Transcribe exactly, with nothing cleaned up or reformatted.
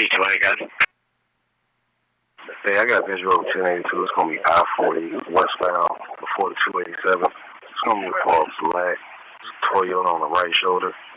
two again. Hey, I got this road ten eighty-two. It's going to be I forty westbound before the two eighty-seven. It's going to be for a black Toyota on the right shoulder.